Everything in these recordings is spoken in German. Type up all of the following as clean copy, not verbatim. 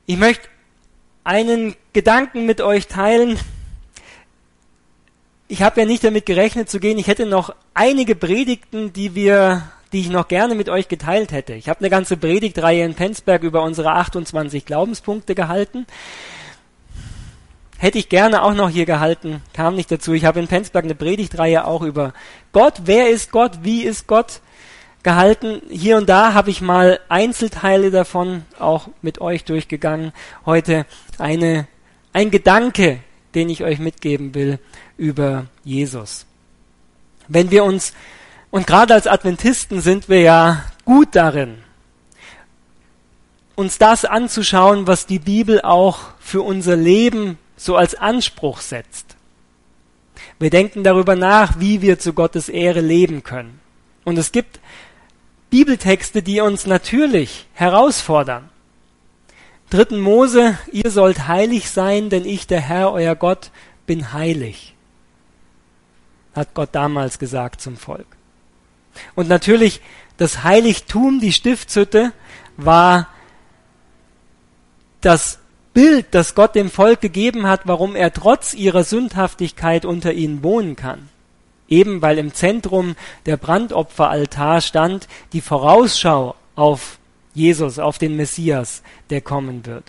Ich möchte einen Gedanken mit euch teilen. Ich habe ja nicht damit gerechnet zu gehen. Ich hätte noch einige Predigten, die ich noch gerne mit euch geteilt hätte. Ich habe eine ganze Predigtreihe in Penzberg über unsere 28 Glaubenspunkte gehalten. Hätte ich gerne auch noch hier gehalten, kam nicht dazu. Ich habe in Penzberg eine Predigtreihe auch über Gott. Wer ist Gott? Wie ist Gott? Gehalten. Hier und da habe ich mal Einzelteile davon auch mit euch durchgegangen. Heute ein Gedanke, den ich euch mitgeben will über Jesus. Wenn wir uns, und gerade als Adventisten sind wir ja gut darin, uns das anzuschauen, was die Bibel auch für unser Leben so als Anspruch setzt. Wir denken darüber nach, wie wir zu Gottes Ehre leben können. Und es gibt Bibeltexte, die uns natürlich herausfordern. 3. Mose, ihr sollt heilig sein, denn ich, der Herr, euer Gott, bin heilig. Hat Gott damals gesagt zum Volk. Und natürlich, das Heiligtum, die Stiftshütte, war das Bild, das Gott dem Volk gegeben hat, warum er trotz ihrer Sündhaftigkeit unter ihnen wohnen kann. Eben weil im Zentrum der Brandopferaltar stand die Vorausschau auf Jesus, auf den Messias, der kommen wird.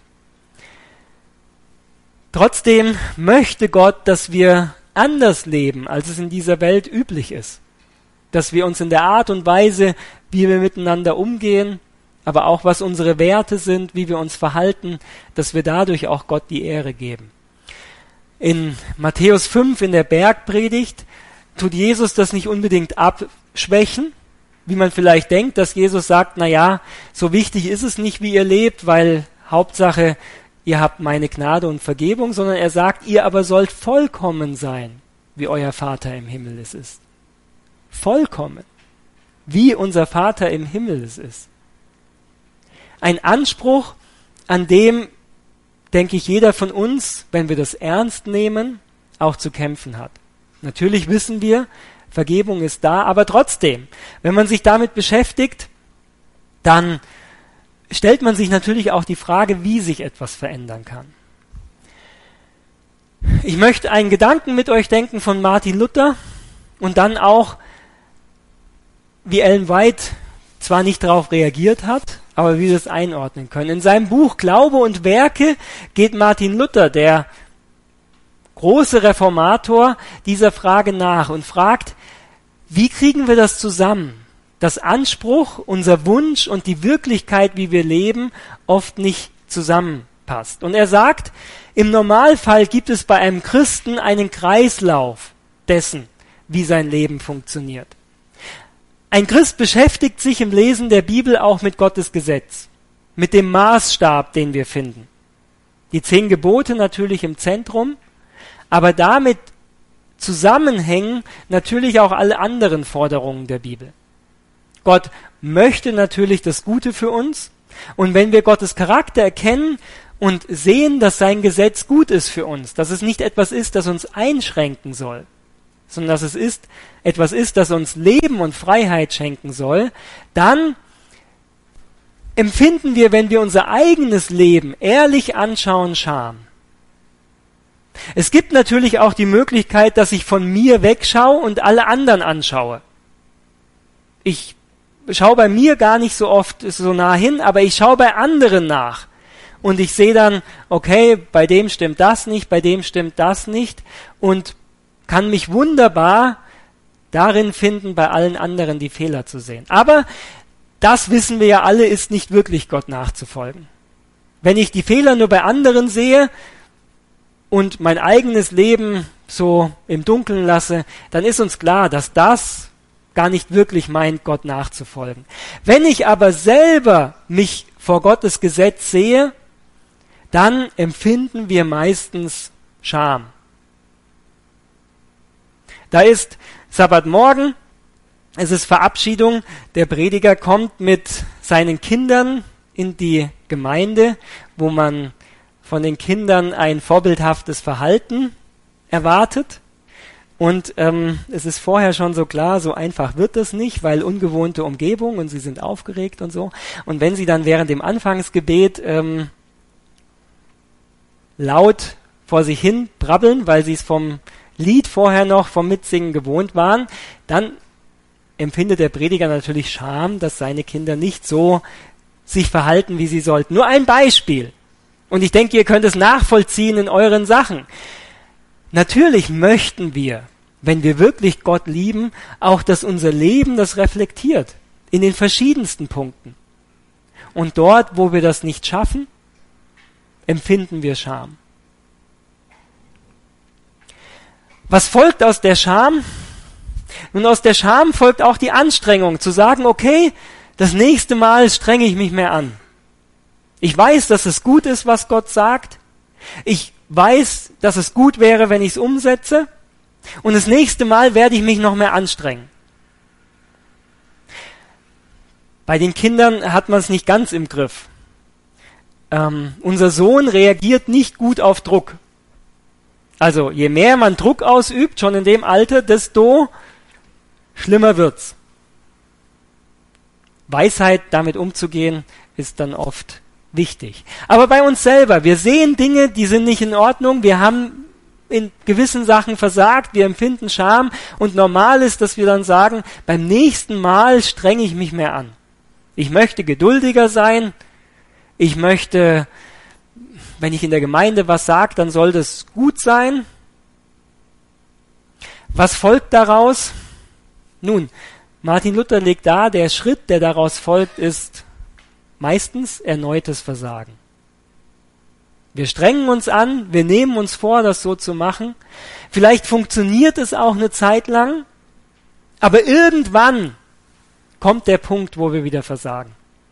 Trotzdem möchte Gott, dass wir anders leben, als es in dieser Welt üblich ist. Dass wir uns in der Art und Weise, wie wir miteinander umgehen, aber auch was unsere Werte sind, wie wir uns verhalten, dass wir dadurch auch Gott die Ehre geben. In Matthäus 5 in der Bergpredigt tut Jesus das nicht unbedingt abschwächen, wie man vielleicht denkt, dass Jesus sagt, naja, so wichtig ist es nicht, wie ihr lebt, weil Hauptsache, ihr habt meine Gnade und Vergebung, sondern er sagt, ihr aber sollt vollkommen sein, wie euer Vater im Himmel es ist. Vollkommen, wie unser Vater im Himmel es ist. Ein Anspruch, an dem, denke ich, jeder von uns, wenn wir das ernst nehmen, auch zu kämpfen hat. Natürlich wissen wir, Vergebung ist da, aber trotzdem, wenn man sich damit beschäftigt, dann stellt man sich natürlich auch die Frage, wie sich etwas verändern kann. Ich möchte einen Gedanken mit euch denken von Martin Luther und dann auch, wie Ellen White zwar nicht darauf reagiert hat, aber wie wir es einordnen können. In seinem Buch Glaube und Werke geht Martin Luther, der große Reformator, dieser Frage nach und fragt, wie kriegen wir das zusammen, dass Anspruch, unser Wunsch und die Wirklichkeit, wie wir leben, oft nicht zusammenpasst. Und er sagt, im Normalfall gibt es bei einem Christen einen Kreislauf dessen, wie sein Leben funktioniert. Ein Christ beschäftigt sich im Lesen der Bibel auch mit Gottes Gesetz, mit dem Maßstab, den wir finden. Die 10 Gebote natürlich im Zentrum, aber damit zusammenhängen natürlich auch alle anderen Forderungen der Bibel. Gott möchte natürlich das Gute für uns und wenn wir Gottes Charakter erkennen und sehen, dass sein Gesetz gut ist für uns, dass es nicht etwas ist, das uns einschränken soll, sondern dass es etwas ist, das uns Leben und Freiheit schenken soll, dann empfinden wir, wenn wir unser eigenes Leben ehrlich anschauen, Scham. Es gibt natürlich auch die Möglichkeit, dass ich von mir wegschaue und alle anderen anschaue. Ich schaue bei mir gar nicht so oft so nah hin, aber ich schaue bei anderen nach. Und ich sehe dann, okay, bei dem stimmt das nicht, bei dem stimmt das nicht und kann mich wunderbar darin finden, bei allen anderen die Fehler zu sehen. Aber das wissen wir ja alle, ist nicht wirklich Gott nachzufolgen. Wenn ich die Fehler nur bei anderen sehe und mein eigenes Leben so im Dunkeln lasse, dann ist uns klar, dass das gar nicht wirklich meint, Gott nachzufolgen. Wenn ich aber selber mich vor Gottes Gesetz sehe, dann empfinden wir meistens Scham. Da ist Sabbatmorgen, es ist Verabschiedung, der Prediger kommt mit seinen Kindern in die Gemeinde, wo man von den Kindern ein vorbildhaftes Verhalten erwartet. Und es ist vorher schon so klar, so einfach wird das nicht, weil ungewohnte Umgebung und sie sind aufgeregt und so. Und wenn sie dann während dem Anfangsgebet laut vor sich hin brabbeln, weil sie es vom Lied vorher noch vom Mitsingen gewohnt waren, dann empfindet der Prediger natürlich Scham, dass seine Kinder nicht so sich verhalten, wie sie sollten. Nur ein Beispiel. Und ich denke, ihr könnt es nachvollziehen in euren Sachen. Natürlich möchten wir, wenn wir wirklich Gott lieben, auch, dass unser Leben das reflektiert. In den verschiedensten Punkten. Und dort, wo wir das nicht schaffen, empfinden wir Scham. Was folgt aus der Scham? Nun, aus der Scham folgt auch die Anstrengung, zu sagen, okay, das nächste Mal strenge ich mich mehr an. Ich weiß, dass es gut ist, was Gott sagt. Ich weiß, dass es gut wäre, wenn ich es umsetze. Und das nächste Mal werde ich mich noch mehr anstrengen. Bei den Kindern hat man es nicht ganz im Griff. Unser Sohn reagiert nicht gut auf Druck. Also je mehr man Druck ausübt, schon in dem Alter, desto schlimmer wird's. Weisheit, damit umzugehen, ist dann oft wichtig. Aber bei uns selber, wir sehen Dinge, die sind nicht in Ordnung, wir haben in gewissen Sachen versagt, wir empfinden Scham und normal ist, dass wir dann sagen, beim nächsten Mal strenge ich mich mehr an. Ich möchte geduldiger sein, ich möchte, wenn ich in der Gemeinde was sage, dann soll das gut sein. Was folgt daraus? Nun, Martin Luther legt dar, der Schritt, der daraus folgt, ist meistens erneutes Versagen. Wir strengen uns an, wir nehmen uns vor, das so zu machen. Vielleicht funktioniert es auch eine Zeit lang, aber irgendwann kommt der Punkt, wo wir wieder versagen.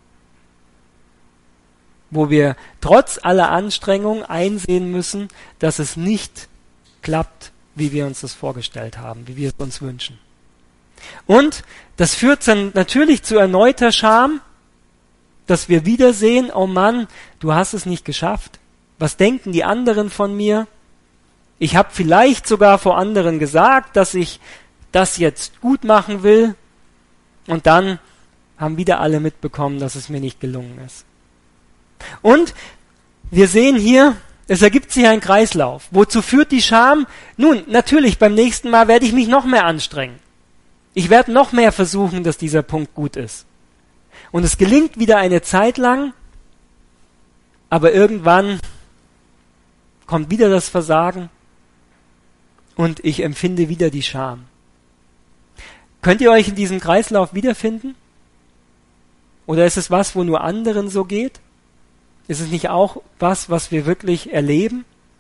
Wo wir trotz aller Anstrengung einsehen müssen, dass es nicht klappt, wie wir uns das vorgestellt haben, wie wir es uns wünschen. Und das führt dann natürlich zu erneuter Scham, dass wir wieder sehen, oh Mann, du hast es nicht geschafft. Was denken die anderen von mir? Ich habe vielleicht sogar vor anderen gesagt, dass ich das jetzt gut machen will. Und dann haben wieder alle mitbekommen, dass es mir nicht gelungen ist. Und wir sehen hier, es ergibt sich ein Kreislauf. Wozu führt die Scham? Nun, natürlich, beim nächsten Mal werde ich mich noch mehr anstrengen. Ich werde noch mehr versuchen, dass dieser Punkt gut ist. Und es gelingt wieder eine Zeit lang, aber irgendwann kommt wieder das Versagen und ich empfinde wieder die Scham. Könnt ihr euch in diesem Kreislauf wiederfinden? Oder ist es was, wo nur anderen so geht? Ist es nicht auch was wir wirklich erleben?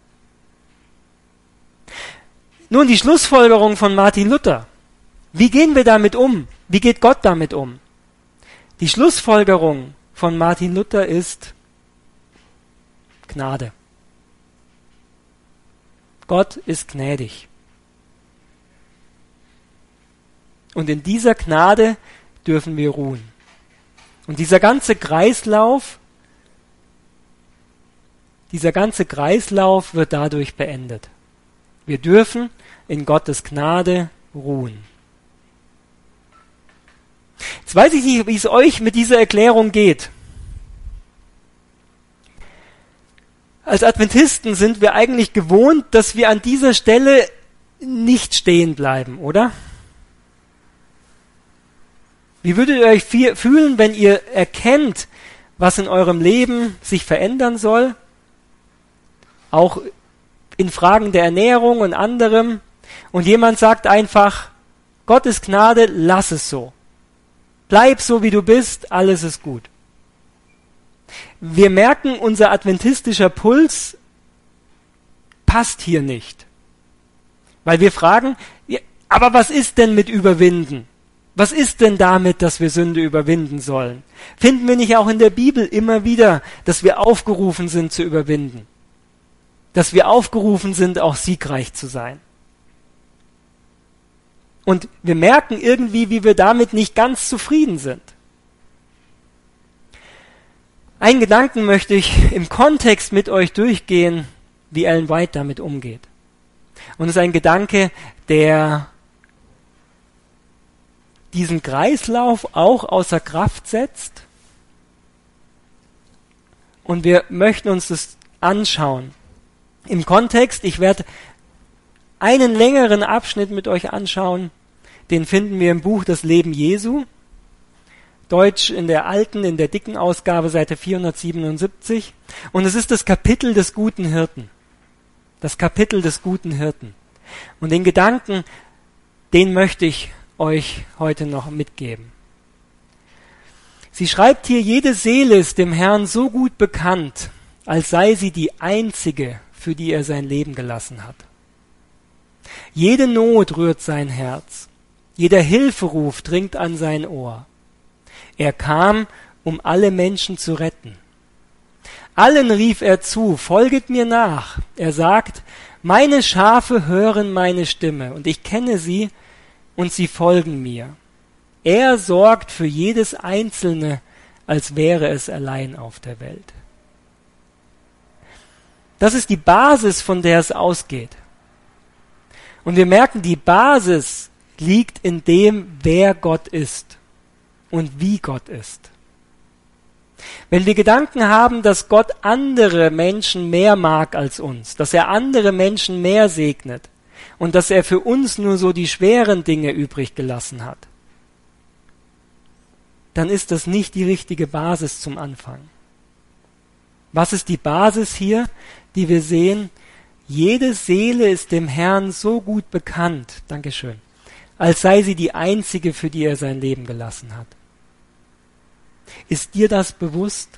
Nun, die Schlussfolgerung von Martin Luther. Wie gehen wir damit um? Wie geht Gott damit um? Die Schlussfolgerung von Martin Luther ist Gnade. Gott ist gnädig. Und in dieser Gnade dürfen wir ruhen. Und dieser ganze Kreislauf wird dadurch beendet. Wir dürfen in Gottes Gnade ruhen. Jetzt weiß ich nicht, wie es euch mit dieser Erklärung geht. Als Adventisten sind wir eigentlich gewohnt, dass wir an dieser Stelle nicht stehen bleiben, oder? Wie würdet ihr euch fühlen, wenn ihr erkennt, was in eurem Leben sich verändern soll? Auch in Fragen der Ernährung und anderem. Und jemand sagt einfach, Gott ist Gnade, lass es so. Bleib so, wie du bist, alles ist gut. Wir merken, unser adventistischer Puls passt hier nicht. Weil wir fragen, ja, aber was ist denn mit Überwinden? Was ist denn damit, dass wir Sünde überwinden sollen? Finden wir nicht auch in der Bibel immer wieder, dass wir aufgerufen sind zu überwinden? Dass wir aufgerufen sind, auch siegreich zu sein? Und wir merken irgendwie, wie wir damit nicht ganz zufrieden sind. Einen Gedanken möchte ich im Kontext mit euch durchgehen, wie Ellen White damit umgeht. Und es ist ein Gedanke, der diesen Kreislauf auch außer Kraft setzt. Und wir möchten uns das anschauen. Im Kontext, ich werde einen längeren Abschnitt mit euch anschauen, den finden wir im Buch Das Leben Jesu, Deutsch in der dicken Ausgabe, Seite 477. Und es ist das Kapitel des guten Hirten. Das Kapitel des guten Hirten. Und den Gedanken, den möchte ich euch heute noch mitgeben. Sie schreibt hier, jede Seele ist dem Herrn so gut bekannt, als sei sie die einzige, für die er sein Leben gelassen hat. Jede Not rührt sein Herz. Jeder Hilferuf dringt an sein Ohr. Er kam, um alle Menschen zu retten. Allen rief er zu, folget mir nach. Er sagt, meine Schafe hören meine Stimme und ich kenne sie und sie folgen mir. Er sorgt für jedes Einzelne, als wäre es allein auf der Welt. Das ist die Basis, von der es ausgeht. Und wir merken, die Basis liegt in dem, wer Gott ist und wie Gott ist. Wenn wir Gedanken haben, dass Gott andere Menschen mehr mag als uns, dass er andere Menschen mehr segnet und dass er für uns nur so die schweren Dinge übrig gelassen hat, dann ist das nicht die richtige Basis zum Anfang. Was ist die Basis hier, die wir sehen? Jede Seele ist dem Herrn so gut bekannt, Dankeschön, als sei sie die einzige, für die er sein Leben gelassen hat. Ist dir das bewusst?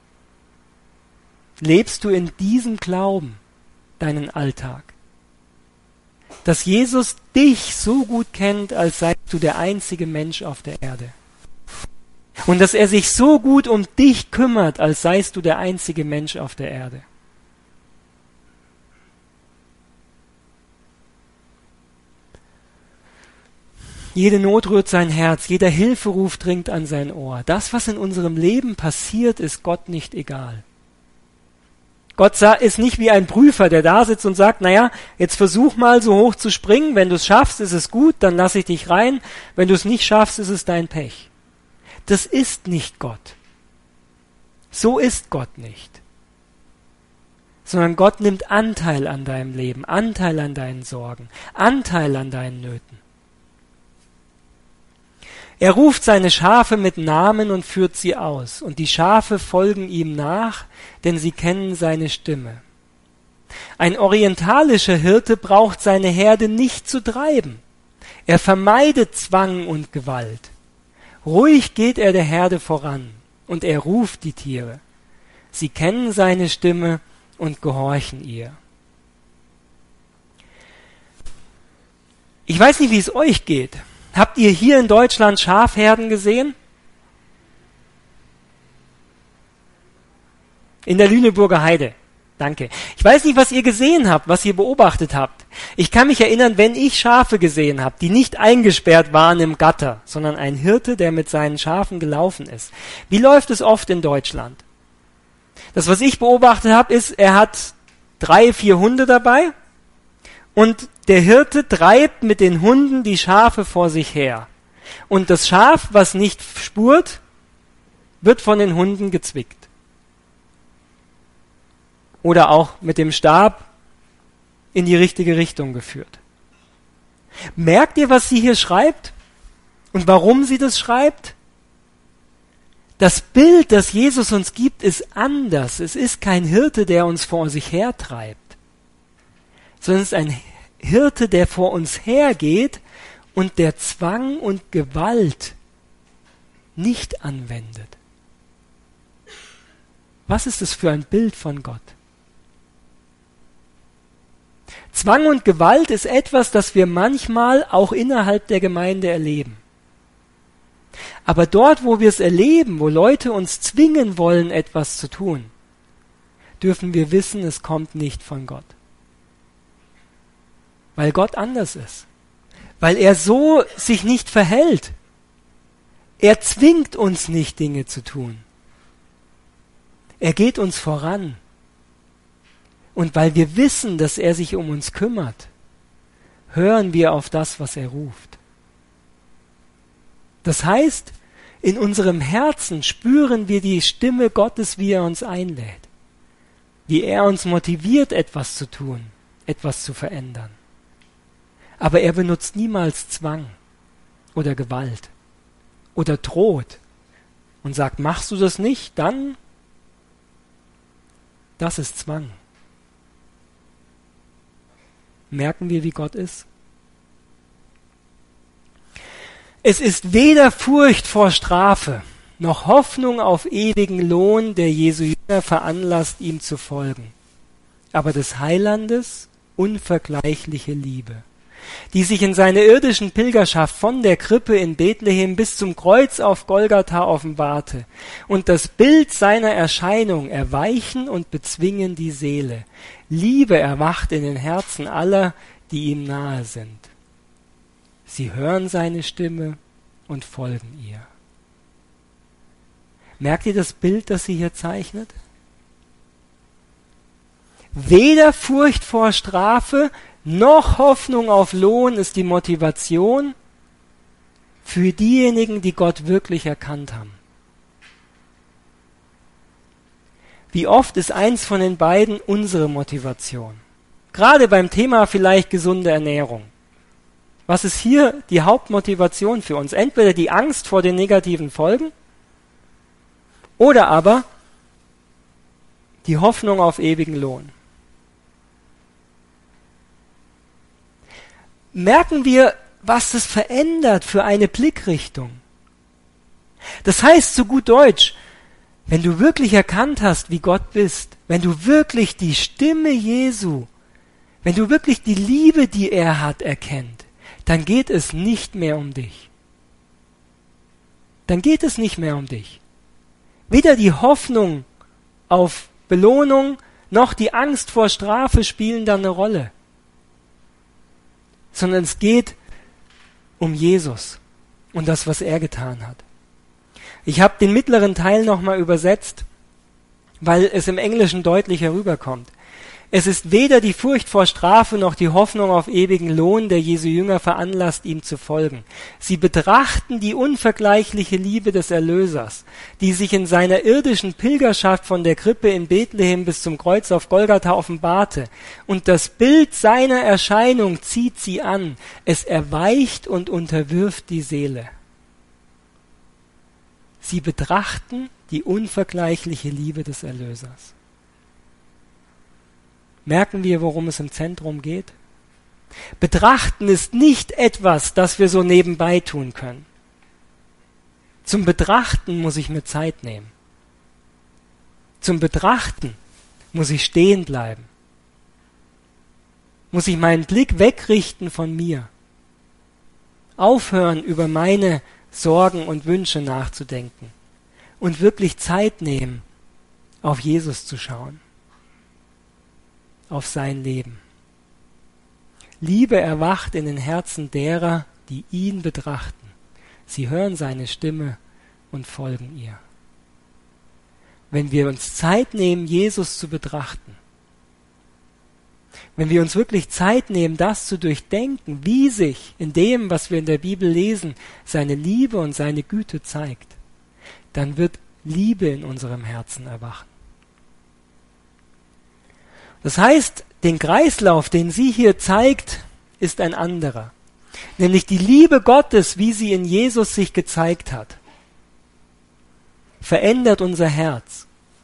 Lebst du in diesem Glauben deinen Alltag? Dass Jesus dich so gut kennt, als seist du der einzige Mensch auf der Erde. Und dass er sich so gut um dich kümmert, als seist du der einzige Mensch auf der Erde. Jede Not rührt sein Herz, jeder Hilferuf dringt an sein Ohr. Das, was in unserem Leben passiert, ist Gott nicht egal. Gott ist nicht wie ein Prüfer, der da sitzt und sagt, naja, jetzt versuch mal so hoch zu springen, wenn du es schaffst, ist es gut, dann lasse ich dich rein, wenn du es nicht schaffst, ist es dein Pech. Das ist nicht Gott. So ist Gott nicht. Sondern Gott nimmt Anteil an deinem Leben, Anteil an deinen Sorgen, Anteil an deinen Nöten. Er ruft seine Schafe mit Namen und führt sie aus, und die Schafe folgen ihm nach, denn sie kennen seine Stimme. Ein orientalischer Hirte braucht seine Herde nicht zu treiben. Er vermeidet Zwang und Gewalt. Ruhig geht er der Herde voran, und er ruft die Tiere. Sie kennen seine Stimme und gehorchen ihr. Ich weiß nicht, wie es euch geht. Habt ihr hier in Deutschland Schafherden gesehen? In der Lüneburger Heide. Danke. Ich weiß nicht, was ihr gesehen habt, was ihr beobachtet habt. Ich kann mich erinnern, wenn ich Schafe gesehen habe, die nicht eingesperrt waren im Gatter, sondern ein Hirte, der mit seinen Schafen gelaufen ist. Wie läuft es oft in Deutschland? Das, was ich beobachtet habe, ist, er hat 3, 4 Hunde dabei und der Hirte treibt mit den Hunden die Schafe vor sich her. Und das Schaf, was nicht spurt, wird von den Hunden gezwickt. Oder auch mit dem Stab in die richtige Richtung geführt. Merkt ihr, was sie hier schreibt? Und warum sie das schreibt? Das Bild, das Jesus uns gibt, ist anders. Es ist kein Hirte, der uns vor sich hertreibt, sondern es ist ein Hirte, der vor uns hergeht und der Zwang und Gewalt nicht anwendet. Was ist das für ein Bild von Gott? Zwang und Gewalt ist etwas, das wir manchmal auch innerhalb der Gemeinde erleben. Aber dort, wo wir es erleben, wo Leute uns zwingen wollen, etwas zu tun, dürfen wir wissen, es kommt nicht von Gott. Weil Gott anders ist. Weil er so sich nicht verhält. Er zwingt uns nicht, Dinge zu tun. Er geht uns voran. Und weil wir wissen, dass er sich um uns kümmert, hören wir auf das, was er ruft. Das heißt, in unserem Herzen spüren wir die Stimme Gottes, wie er uns einlädt. wie er uns motiviert, etwas zu tun, etwas zu verändern. Aber er benutzt niemals Zwang oder Gewalt oder droht und sagt, machst du das nicht, dann, das ist Zwang. Merken wir, wie Gott ist? Es ist weder Furcht vor Strafe, noch Hoffnung auf ewigen Lohn, der Jesu Jünger veranlasst, ihm zu folgen, aber des Heilandes unvergleichliche Liebe, die sich in seiner irdischen Pilgerschaft von der Krippe in Bethlehem bis zum Kreuz auf Golgatha offenbarte und das Bild seiner Erscheinung erweichen und bezwingen die Seele. Liebe erwacht in den Herzen aller, die ihm nahe sind. Sie hören seine Stimme und folgen ihr. Merkt ihr das Bild, das sie hier zeichnet? Weder Furcht vor Strafe noch Hoffnung auf Lohn ist die Motivation für diejenigen, die Gott wirklich erkannt haben. Wie oft ist eins von den beiden unsere Motivation? Gerade beim Thema vielleicht gesunde Ernährung. Was ist hier die Hauptmotivation für uns? Entweder die Angst vor den negativen Folgen oder aber die Hoffnung auf ewigen Lohn. Merken wir, was das verändert für eine Blickrichtung. Das heißt zu gut Deutsch, wenn du wirklich erkannt hast, wie Gott bist, wenn du wirklich die Stimme Jesu, wenn du wirklich die Liebe, die er hat, erkennt, dann geht es nicht mehr um dich. Dann geht es nicht mehr um dich. Weder die Hoffnung auf Belohnung noch die Angst vor Strafe spielen da eine Rolle. Sondern es geht um Jesus und das, was er getan hat. Ich habe den mittleren Teil nochmal übersetzt, weil es im Englischen deutlicher rüberkommt. Es ist weder die Furcht vor Strafe noch die Hoffnung auf ewigen Lohn, der Jesu Jünger veranlasst, ihm zu folgen. Sie betrachten die unvergleichliche Liebe des Erlösers, die sich in seiner irdischen Pilgerschaft von der Krippe in Bethlehem bis zum Kreuz auf Golgatha offenbarte. Und das Bild seiner Erscheinung zieht sie an. Es erweicht und unterwirft die Seele. Sie betrachten die unvergleichliche Liebe des Erlösers. Merken wir, worum es im Zentrum geht? Betrachten ist nicht etwas, das wir so nebenbei tun können. Zum Betrachten muss ich mir Zeit nehmen. Zum Betrachten muss ich stehen bleiben. Muss ich meinen Blick wegrichten von mir. Aufhören, über meine Sorgen und Wünsche nachzudenken. Und wirklich Zeit nehmen, auf Jesus zu schauen. Auf sein Leben. Liebe erwacht in den Herzen derer, die ihn betrachten. Sie hören seine Stimme und folgen ihr. Wenn wir uns Zeit nehmen, Jesus zu betrachten, wenn wir uns wirklich Zeit nehmen, das zu durchdenken, wie sich in dem, was wir in der Bibel lesen, seine Liebe und seine Güte zeigt, dann wird Liebe in unserem Herzen erwachen. Das heißt, den Kreislauf, den sie hier zeigt, ist ein anderer. Nämlich die Liebe Gottes, wie sie in Jesus sich gezeigt hat, verändert unser Herz.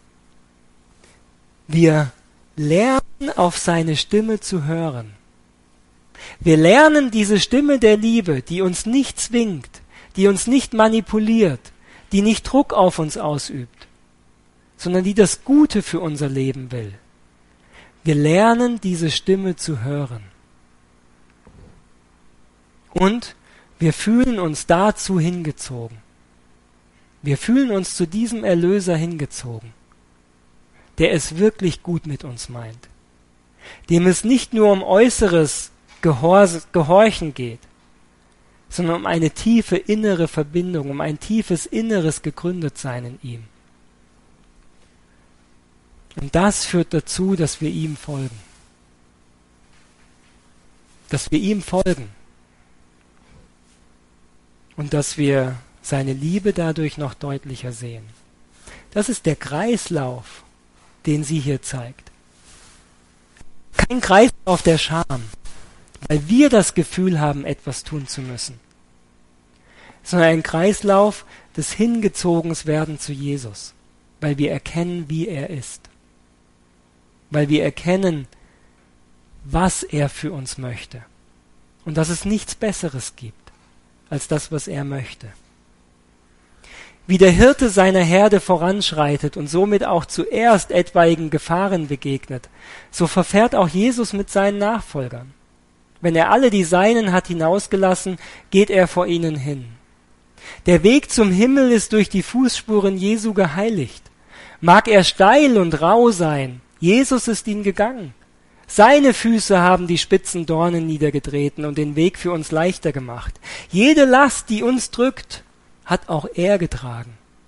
Wir lernen, auf seine Stimme zu hören. Wir lernen diese Stimme der Liebe, die uns nicht zwingt, die uns nicht manipuliert, die nicht Druck auf uns ausübt, sondern die das Gute für unser Leben will. Wir lernen, diese Stimme zu hören. Und wir fühlen uns dazu hingezogen. Wir fühlen uns zu diesem Erlöser hingezogen, der es wirklich gut mit uns meint, dem es nicht nur um äußeres Gehorchen geht, sondern um eine tiefe innere Verbindung, um ein tiefes inneres Gegründetsein in ihm. Und das führt dazu, dass wir ihm folgen. Dass wir ihm folgen. Und dass wir seine Liebe dadurch noch deutlicher sehen. Das ist der Kreislauf, den sie hier zeigt. Ein Kreislauf der Scham, weil wir das Gefühl haben, etwas tun zu müssen, sondern ein Kreislauf des Hingezogenwerden zu Jesus, weil wir erkennen, wie er ist, weil wir erkennen, was er für uns möchte und dass es nichts Besseres gibt als das, was er möchte. Wie der Hirte seiner Herde voranschreitet und somit auch zuerst etwaigen Gefahren begegnet, so verfährt auch Jesus mit seinen Nachfolgern. Wenn er alle die Seinen hat hinausgelassen, geht er vor ihnen hin. Der Weg zum Himmel ist durch die Fußspuren Jesu geheiligt. Mag er steil und rau sein, Jesus ist ihn gegangen. Seine Füße haben die spitzen Dornen niedergetreten und den Weg für uns leichter gemacht. Jede Last, die uns drückt, hat auch er getragen.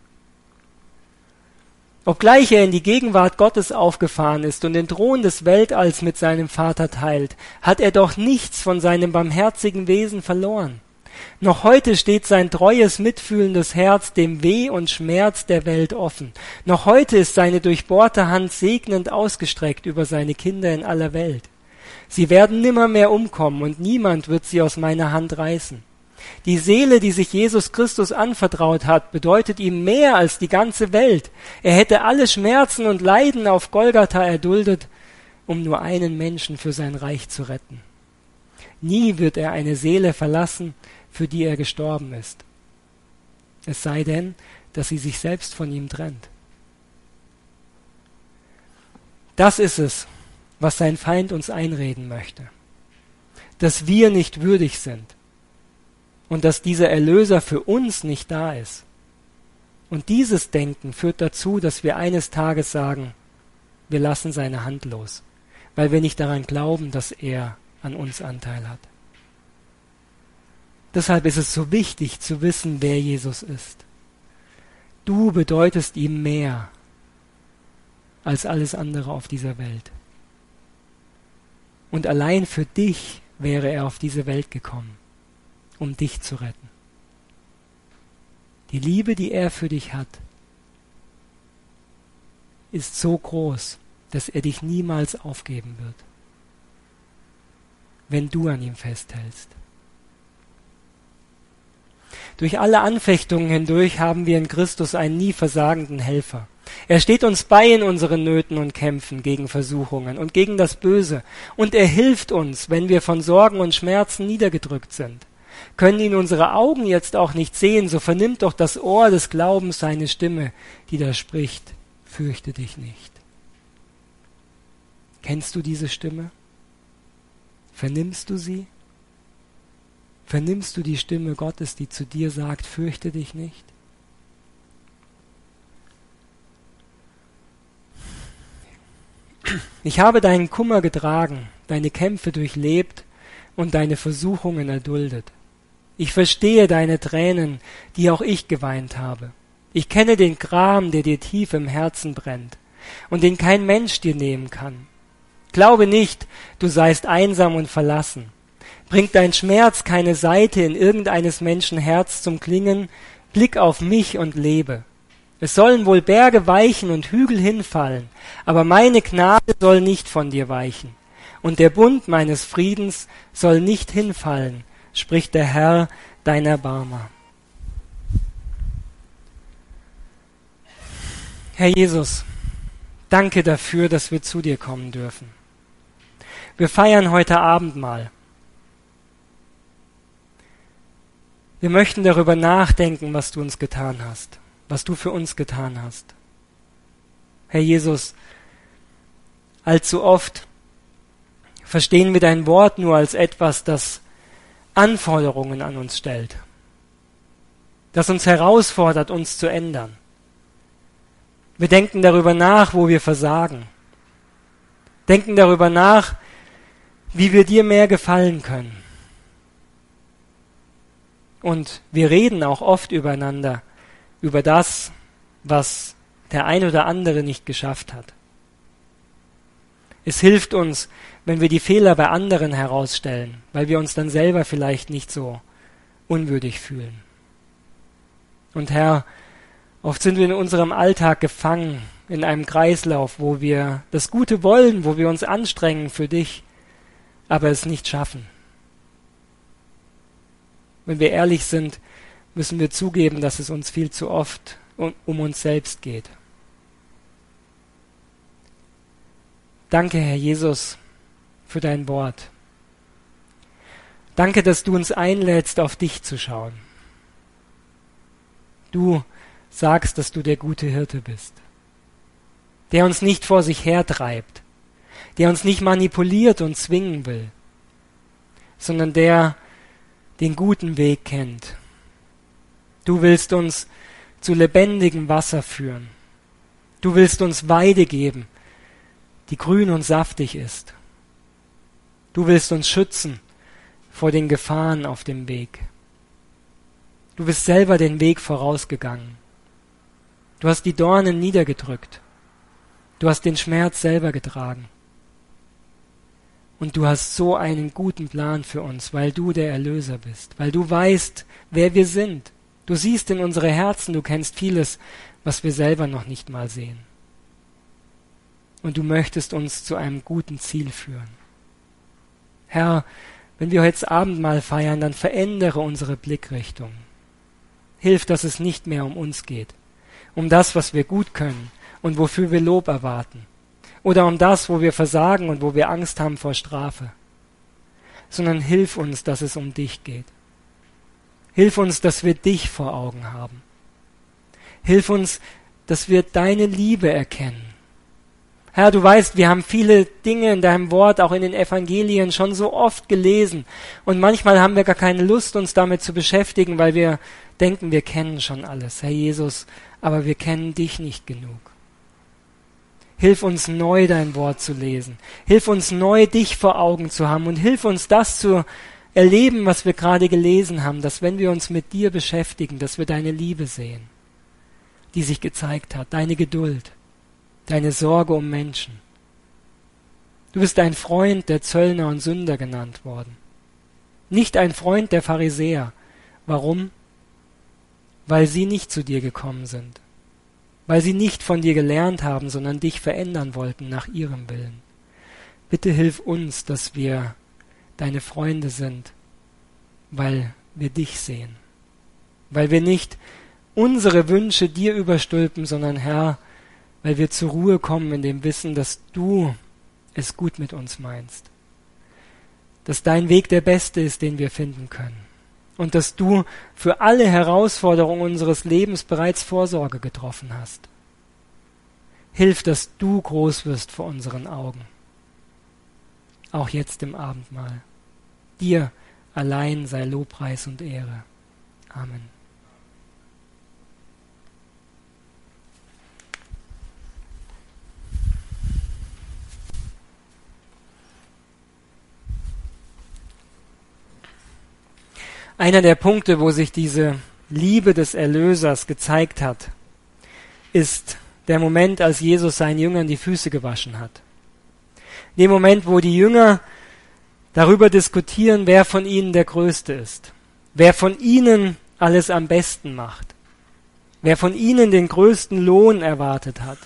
Obgleich er in die Gegenwart Gottes aufgefahren ist und den Thron des Weltalls mit seinem Vater teilt, hat er doch nichts von seinem barmherzigen Wesen verloren. Noch heute steht sein treues, mitfühlendes Herz dem Weh und Schmerz der Welt offen. Noch heute ist seine durchbohrte Hand segnend ausgestreckt über seine Kinder in aller Welt. Sie werden nimmermehr umkommen und niemand wird sie aus meiner Hand reißen. Die Seele, die sich Jesus Christus anvertraut hat, bedeutet ihm mehr als die ganze Welt. Er hätte alle Schmerzen und Leiden auf Golgatha erduldet, um nur einen Menschen für sein Reich zu retten. Nie wird er eine Seele verlassen, für die er gestorben ist. Es sei denn, dass sie sich selbst von ihm trennt. Das ist es, was sein Feind uns einreden möchte. Dass wir nicht würdig sind und dass dieser Erlöser für uns nicht da ist. Und dieses Denken führt dazu, dass wir eines Tages sagen, wir lassen seine Hand los, weil wir nicht daran glauben, dass er an uns Anteil hat. Deshalb ist es so wichtig zu wissen, wer Jesus ist. Du bedeutest ihm mehr als alles andere auf dieser Welt. Und allein für dich wäre er auf diese Welt gekommen, um dich zu retten. Die Liebe, die er für dich hat, ist so groß, dass er dich niemals aufgeben wird, wenn du an ihm festhältst. Durch alle Anfechtungen hindurch haben wir in Christus einen nie versagenden Helfer. Er steht uns bei in unseren Nöten und Kämpfen gegen Versuchungen und gegen das Böse. Und er hilft uns, wenn wir von Sorgen und Schmerzen niedergedrückt sind. Können ihn unsere Augen jetzt auch nicht sehen, so vernimmt doch das Ohr des Glaubens seine Stimme, die da spricht, fürchte dich nicht. Kennst du diese Stimme? Vernimmst du sie? Vernimmst du die Stimme Gottes, die zu dir sagt, fürchte dich nicht? Ich habe deinen Kummer getragen, deine Kämpfe durchlebt und deine Versuchungen erduldet. Ich verstehe deine Tränen, die auch ich geweint habe. Ich kenne den Gram, der dir tief im Herzen brennt und den kein Mensch dir nehmen kann. Glaube nicht, du seist einsam und verlassen. Bringt dein Schmerz keine Saite in irgendeines Menschen Herz zum Klingen, blick auf mich und lebe. Es sollen wohl Berge weichen und Hügel hinfallen, aber meine Gnade soll nicht von dir weichen. Und der Bund meines Friedens soll nicht hinfallen, spricht der Herr, dein Erbarmer. Herr Jesus, danke dafür, dass wir zu dir kommen dürfen. Wir feiern heute Abendmahl. Wir möchten darüber nachdenken, was du uns getan hast, was du für uns getan hast. Herr Jesus, allzu oft verstehen wir dein Wort nur als etwas, das Anforderungen an uns stellt, das uns herausfordert, uns zu ändern. Wir denken darüber nach, wo wir versagen, denken darüber nach, wie wir dir mehr gefallen können. Und wir reden auch oft übereinander, über das, was der ein oder andere nicht geschafft hat. Es hilft uns, wenn wir die Fehler bei anderen herausstellen, weil wir uns dann selber vielleicht nicht so unwürdig fühlen. Und Herr, oft sind wir in unserem Alltag gefangen in einem Kreislauf, wo wir das Gute wollen, wo wir uns anstrengen für dich, aber es nicht schaffen. Wenn wir ehrlich sind, müssen wir zugeben, dass es uns viel zu oft um uns selbst geht. Danke, Herr Jesus, für dein Wort. Danke, dass du uns einlädst, auf dich zu schauen. Du sagst, dass du der gute Hirte bist, der uns nicht vor sich hertreibt, der uns nicht manipuliert und zwingen will, sondern der den guten Weg kennt. Du willst uns zu lebendigem Wasser führen. Du willst uns Weide geben, die grün und saftig ist. Du willst uns schützen vor den Gefahren auf dem Weg. Du bist selber den Weg vorausgegangen. Du hast die Dornen niedergedrückt. Du hast den Schmerz selber getragen. Und du hast so einen guten Plan für uns, weil du der Erlöser bist, weil du weißt, wer wir sind. Du siehst in unsere Herzen, du kennst vieles, was wir selber noch nicht mal sehen. Und du möchtest uns zu einem guten Ziel führen. Herr, wenn wir heute Abendmahl feiern, dann verändere unsere Blickrichtung. Hilf, dass es nicht mehr um uns geht, um das, was wir gut können und wofür wir Lob erwarten, oder um das, wo wir versagen und wo wir Angst haben vor Strafe, sondern hilf uns, dass es um dich geht. Hilf uns, dass wir dich vor Augen haben. Hilf uns, dass wir deine Liebe erkennen. Herr, du weißt, wir haben viele Dinge in deinem Wort, auch in den Evangelien, schon so oft gelesen. Und manchmal haben wir gar keine Lust, uns damit zu beschäftigen, weil wir denken, wir kennen schon alles, Herr Jesus, aber wir kennen dich nicht genug. Hilf uns neu, dein Wort zu lesen. Hilf uns neu, dich vor Augen zu haben. Und hilf uns, das zu erleben, was wir gerade gelesen haben, dass wenn wir uns mit dir beschäftigen, dass wir deine Liebe sehen, die sich gezeigt hat, deine Geduld, deine Sorge um Menschen. Du bist ein Freund der Zöllner und Sünder genannt worden. Nicht ein Freund der Pharisäer. Warum? Weil sie nicht zu dir gekommen sind. Weil sie nicht von dir gelernt haben, sondern dich verändern wollten nach ihrem Willen. Bitte hilf uns, dass wir deine Freunde sind, weil wir dich sehen. Weil wir nicht unsere Wünsche dir überstülpen, sondern Herr, weil wir zur Ruhe kommen in dem Wissen, dass du es gut mit uns meinst. Dass dein Weg der beste ist, den wir finden können. Und dass du für alle Herausforderungen unseres Lebens bereits Vorsorge getroffen hast. Hilf, dass du groß wirst vor unseren Augen. Auch jetzt im Abendmahl. Dir allein sei Lobpreis und Ehre. Amen. Einer der Punkte, wo sich diese Liebe des Erlösers gezeigt hat, ist der Moment, als Jesus seinen Jüngern die Füße gewaschen hat. Dem Moment, wo die Jünger darüber diskutieren, wer von ihnen der Größte ist, wer von ihnen alles am besten macht, wer von ihnen den größten Lohn erwartet hat.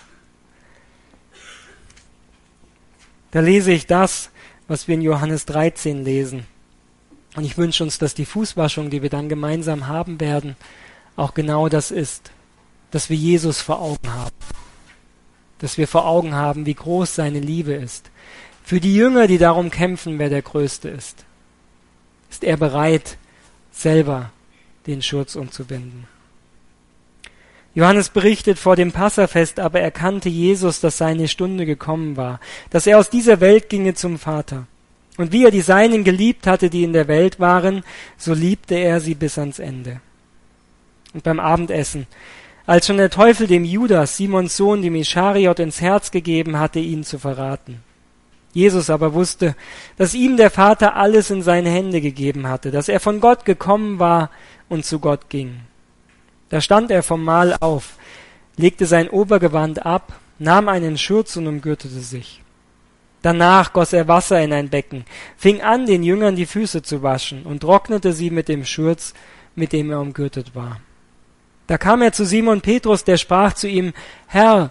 Da lese ich das, was wir in Johannes 13 lesen. Und ich wünsche uns, dass die Fußwaschung, die wir dann gemeinsam haben werden, auch genau das ist, dass wir Jesus vor Augen haben. Dass wir vor Augen haben, wie groß seine Liebe ist. Für die Jünger, die darum kämpfen, wer der Größte ist er bereit, selber den Schurz umzubinden. Johannes berichtet, vor dem Passafest aber erkannte Jesus, dass seine Stunde gekommen war, dass er aus dieser Welt ginge zum Vater. Und wie er die Seinen geliebt hatte, die in der Welt waren, so liebte er sie bis ans Ende. Und beim Abendessen, als schon der Teufel dem Judas, Simons Sohn, dem Ischariot, ins Herz gegeben hatte, ihn zu verraten. Jesus aber wusste, dass ihm der Vater alles in seine Hände gegeben hatte, dass er von Gott gekommen war und zu Gott ging. Da stand er vom Mahl auf, legte sein Obergewand ab, nahm einen Schurz und umgürtete sich. Danach goss er Wasser in ein Becken, fing an, den Jüngern die Füße zu waschen und trocknete sie mit dem Schurz, mit dem er umgürtet war. Da kam er zu Simon Petrus, der sprach zu ihm: Herr,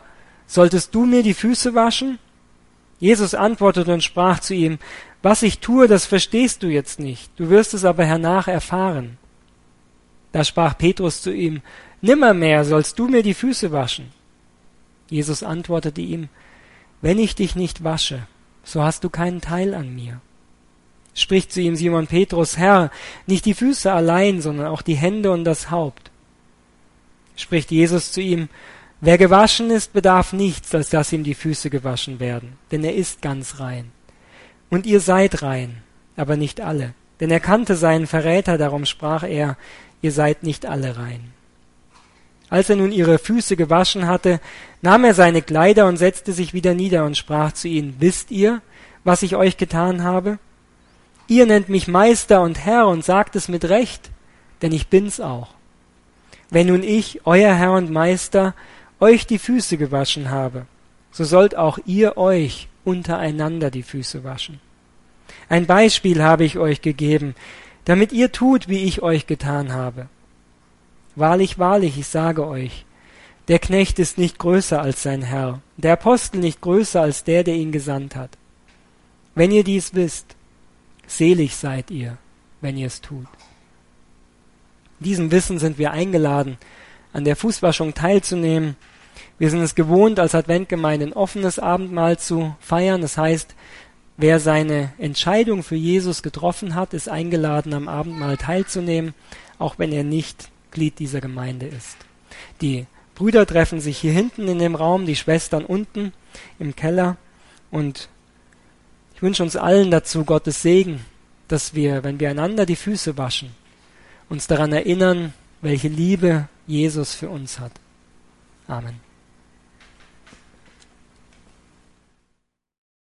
solltest du mir die Füße waschen? Jesus antwortete und sprach zu ihm, was ich tue, das verstehst du jetzt nicht, du wirst es aber hernach erfahren. Da sprach Petrus zu ihm, nimmermehr sollst du mir die Füße waschen. Jesus antwortete ihm, wenn ich dich nicht wasche, so hast du keinen Teil an mir. Spricht zu ihm Simon Petrus, Herr, nicht die Füße allein, sondern auch die Hände und das Haupt. Spricht Jesus zu ihm, wer gewaschen ist, bedarf nichts, als dass ihm die Füße gewaschen werden, denn er ist ganz rein. Und ihr seid rein, aber nicht alle. Denn er kannte seinen Verräter, darum sprach er, ihr seid nicht alle rein. Als er nun ihre Füße gewaschen hatte, nahm er seine Kleider und setzte sich wieder nieder und sprach zu ihnen, wisst ihr, was ich euch getan habe? Ihr nennt mich Meister und Herr und sagt es mit Recht, denn ich bin's auch. Wenn nun ich, euer Herr und Meister, euch die Füße gewaschen habe, so sollt auch ihr euch untereinander die Füße waschen. Ein Beispiel habe ich euch gegeben, damit ihr tut, wie ich euch getan habe. Wahrlich, wahrlich, ich sage euch, der Knecht ist nicht größer als sein Herr, der Apostel nicht größer als der ihn gesandt hat. Wenn ihr dies wisst, selig seid ihr, wenn ihr es tut. In diesem Wissen sind wir eingeladen, an der Fußwaschung teilzunehmen. Wir sind es gewohnt, als Adventgemeinde ein offenes Abendmahl zu feiern. Das heißt, wer seine Entscheidung für Jesus getroffen hat, ist eingeladen, am Abendmahl teilzunehmen, auch wenn er nicht Glied dieser Gemeinde ist. Die Brüder treffen sich hier hinten in dem Raum, die Schwestern unten im Keller. Und ich wünsche uns allen dazu Gottes Segen, dass wir, wenn wir einander die Füße waschen, uns daran erinnern, welche Liebe Jesus für uns hat. Amen.